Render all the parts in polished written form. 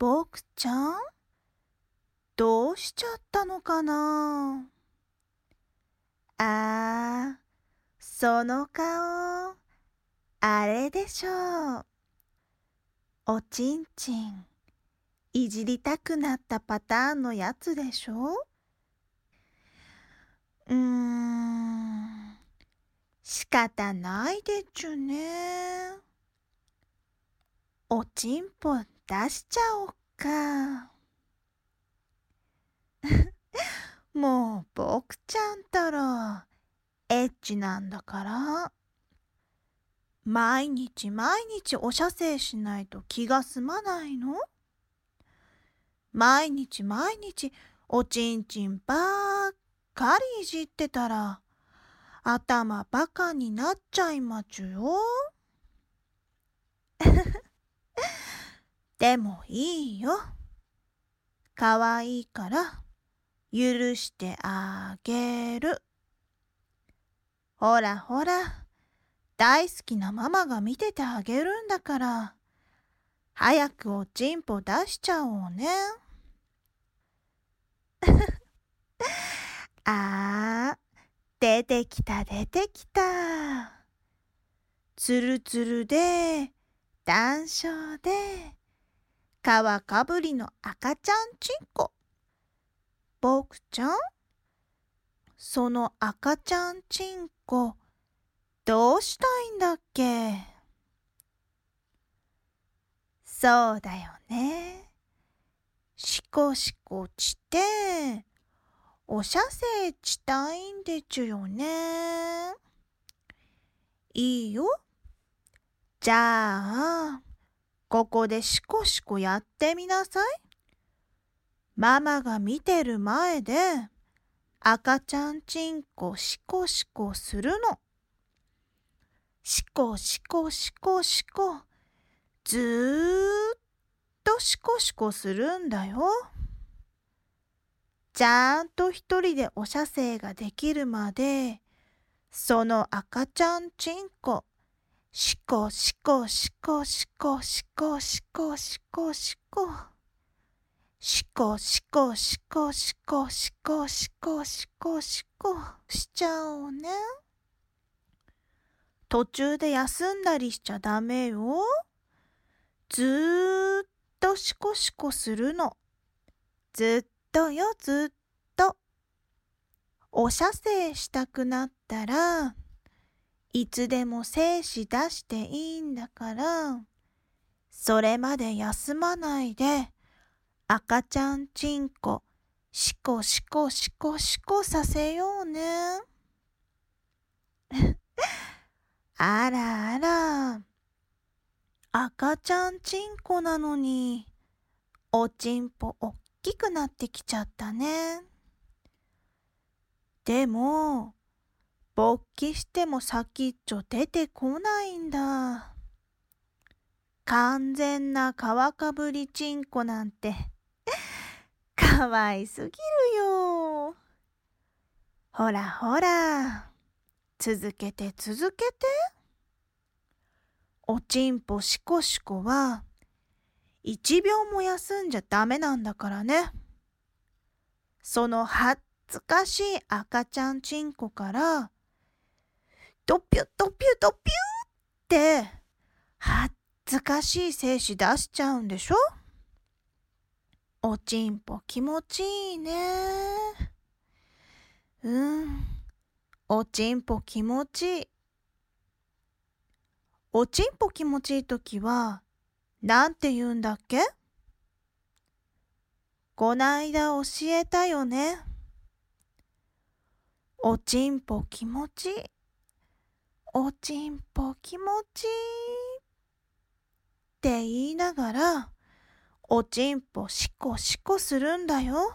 ボクちゃん、どうしちゃったのかな。その顔、あれでしょう。おちんちん、いじりたくなったパターンのやつでしょ。仕方ないでちゅね。おちんぽ出しちゃおっか。もう僕ちゃんたらエッチなんだから。毎日毎日お射精しないと気が済まないの？毎日毎日おちんちんばっかりいじってたら頭バカになっちゃいまちゅよ。でもいいよ。かわいいから許してあげる。ほらほら、大好きなママが見ててあげるんだから、早くおちんぽ出しちゃおうね。出てきた出てきた。つるつるで談笑で皮かぶりの赤ちゃんちんこ。ボクちゃん、その赤ちゃんちんこどうしたいんだっけ？そうだよね。しこしこしてお射精したいんでちゅよね。いいよ。じゃあここでしこしこやってみなさい。ママが見てる前で赤ちゃんちんこしこしこするの。しこしこしこしこ、ずーっとしこしこするんだよ。ちゃんと一人でお射精ができるまで、その赤ちゃんちんこ、しこしこしこしこしこしこしこしこ。しこしこしこしこしこしこしこしこしちゃおうね。途中で休んだりしちゃダメよ。ずーっとしこしこするの。ずっとよ、ずっと。お射精したくなったらいつでも精子出していいんだから、それまで休まないで赤ちゃんちんこしこしこしこしこさせようね。あらあら、赤ちゃんちんこなのにおちんぽおっきくなってきちゃったね。でも勃起しても先っちょ出てこないんだ。完全な皮かぶりちんこなんてかわいすぎるよ。ほらほら、続けて続けて。おちんぽしこしこは1秒も休んじゃダメなんだからね。その恥ずかしい赤ちゃんちんこからドピュドピュドピュって恥ずかしい精子出しちゃうんでしょ。おちんぽ気持ちいいね。おちんぽ気持ちいい。おちんぽ気持ちいいときはなんて言うんだっけ？こないだ教えたよね。おちんぽ気持ちいい。おちんぽ気持ちいいって言いながらおちんぽしこしこするんだよ。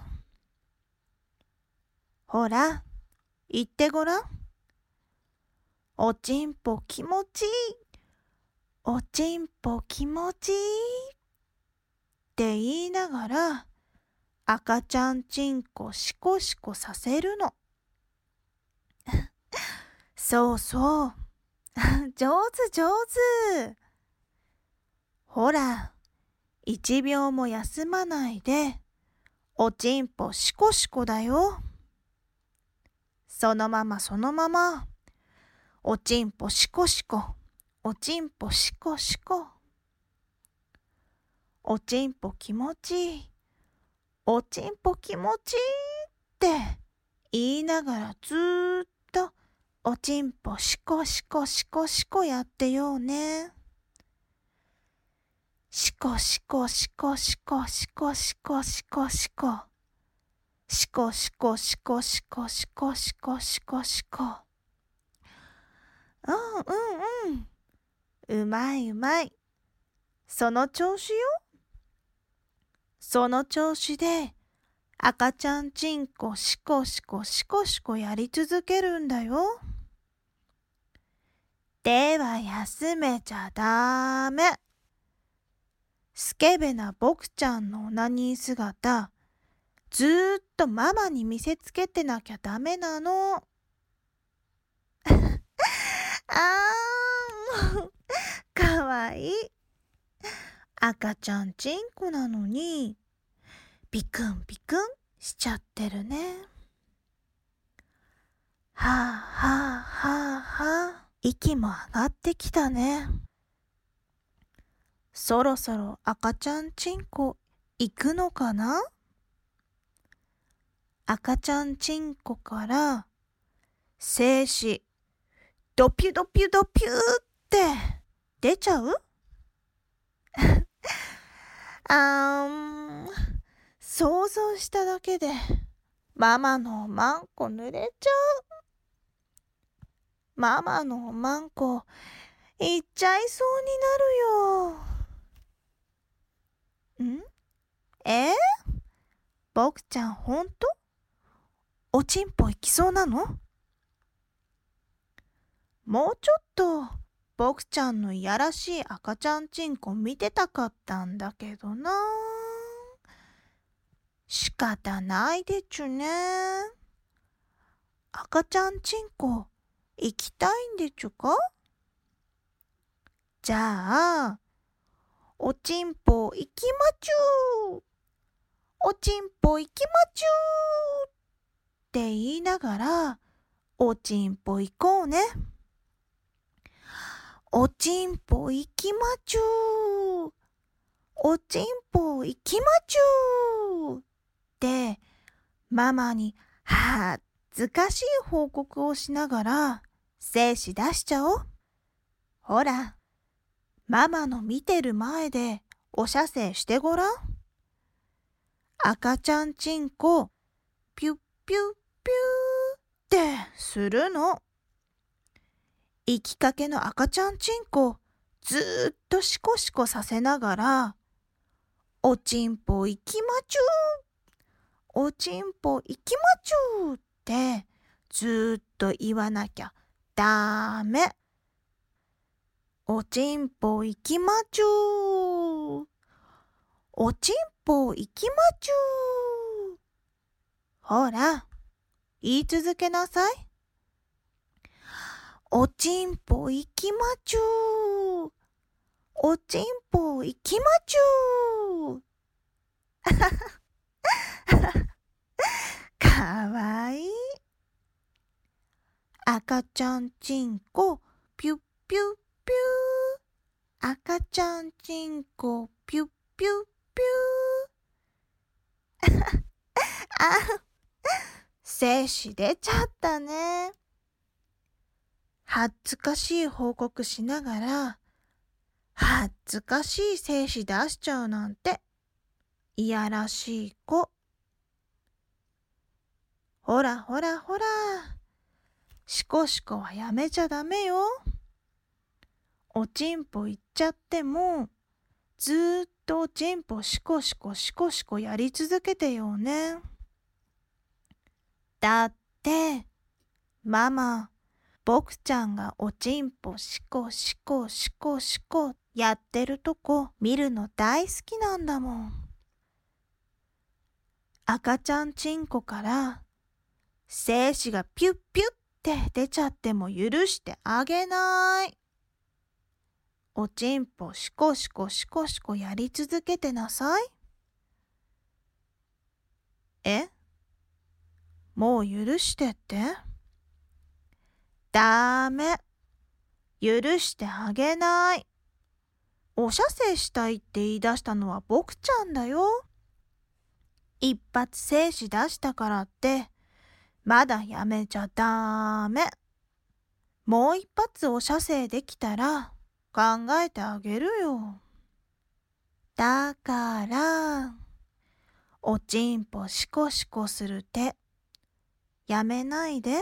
ほら、言ってごらん。おちんぽ気持ちいい。おちんぽ気持ちいいって言いながら赤ちゃんちんこしこしこさせるの。そうそう。上手上手。ほら、 一秒も休まないで、おちんぽしこしこだよ。そのままそのまま、おちんぽしこしこ、おちんぽしこしこ。おちんぽ気持ちいい、おちんぽ気持ちいいって言いながらずーっとおちんぽしこしこしこしこやってようね。しこしこしこしこしこしこしこしこ。しこしこしこしこしこしこしこしこ。うまいうまい。その調子よ。その調子で赤ちゃんちんこしこしこしこしこやり続けるんだよ。では休めちゃダメ。スケベなボクちゃんのオナニー姿、ずーっとママに見せつけてなきゃダメなの。かわいい。赤ちゃんちんこなのに、ビクンビクンしちゃってるね。はあはあはあはあ、息も上がってきたね。そろそろ赤ちゃんちんこ行くのかな？赤ちゃんちんこから精子ドピュドピュドピューって出ちゃう？想像しただけでママのおまんこ濡れちゃう。ママのおまんこいっちゃいそうになるよ。ボクちゃんほんと？おちんぽ行きそうなの？もうちょっとボクちゃんのいやらしい赤ちゃんちんこ見てたかったんだけどな。仕方ないでちゅね。赤ちゃんちんこ行きたいんでちゅか？じゃあ、おちんぽ行きまちゅー。おちんぽ行きまちゅーって言いながら、おちんぽ行こうね。おちんぽ行きまちゅー。おちんぽ行きまちゅーってママに恥ずかしい報告をしながら精子出しちゃおう。ほら、ママの見てる前でお射精してごらん。赤ちゃんちんこピュッピュッピューってするの。生きかけの赤ちゃんちんこずーっとシコシコさせながら、おちんぽ行きまちゅー、おちんぽ行きまちゅーってずーっと言わなきゃダメ。おちんぽ行きまちゅー、おちんぽ行きまちゅー。ほら、言い続けなさい。おちんぽ行きまちゅー、おちんぽ行きまちゅー。かわいい。赤ちゃんちんこピュッピュッピュー。赤ちゃんちんこピュッピュッピュー。精子出ちゃったね。恥ずかしい報告しながら、恥ずかしい精子出しちゃうなんて、いやらしい子。ほらほらほら、しこしこはやめちゃダメよ。おちんぽ行っちゃっても、ずーっとおちんぽしこしこしこしこやり続けてよね。だって、ママ、ボクちゃんがおちんぽしこしこしこしこやってるとこ見るの大好きなんだもん。赤ちゃんちんこから精子がピュッピュッって出ちゃっても許してあげない。 おちんぽシコシコシコシコやり続けてなさい。え？もう許してって？ダメ。許してあげない。お射精したいって言い出したのは僕ちゃんだよ。一発精子出したからって、まだやめちゃダメ。もう一発お射精できたら考えてあげるよ。だから、おちんぽシコシコする手、やめないで。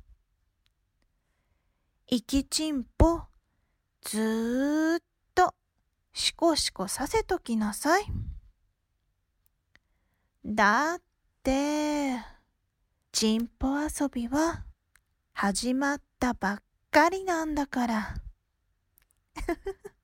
いきちんぽ、ずーっとシコシコさせときなさい。だって、ちんぽ遊びは始まったばっかりなんだから。